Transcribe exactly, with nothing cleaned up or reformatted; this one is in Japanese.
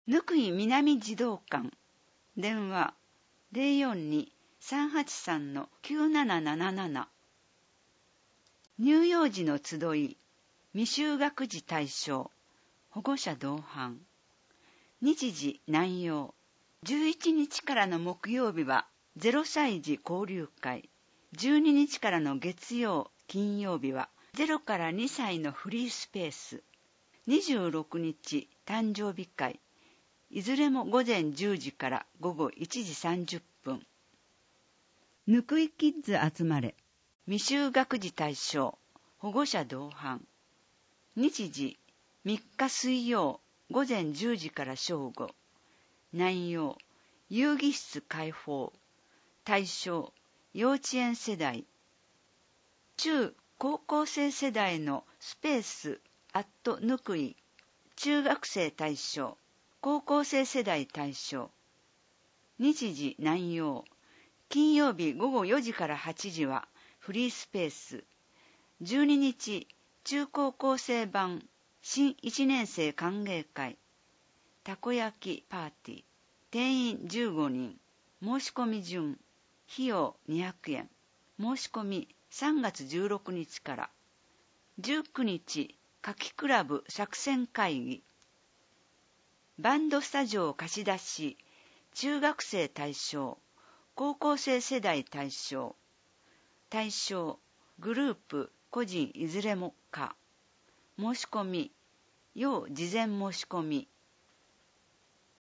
ぬくい南児童館電話 ゼロよんに さんはちさん きゅうなななななな。乳幼児の集い未就学児対象保護者同伴。日時南陽。じゅういちにちからの木曜日はゼロさい児交流会。じゅうににちからの月曜金曜日はゼロからにさいのフリースペース。にじゅうろくにち誕生日会。いずれもごぜんじゅうじからごごいちじさんじゅっぷん。ぬくいキッズ集まれ。未就学児対象保護者同伴。日時みっか水曜ごぜんじゅうじから正午。内容遊戯室開放。対象幼稚園世代。中高校生世代のスペースアットぬくい。中学生対象高校生世代対象。日時南陽。金曜日ごごよじからはちじはフリースペース。じゅうににち中高校生版新いちねん生歓迎会。たこ焼きパーティー。定員じゅうごにん。申し込み順。費用にひゃくえん。申し込みさんがつじゅうろくにちから。じゅうくにち夏季クラブ作戦会議。バンドスタジオ貸し出し。中学生対象高校生世代対象。対象グループ個人いずれも可。申し込み要事前申し込み。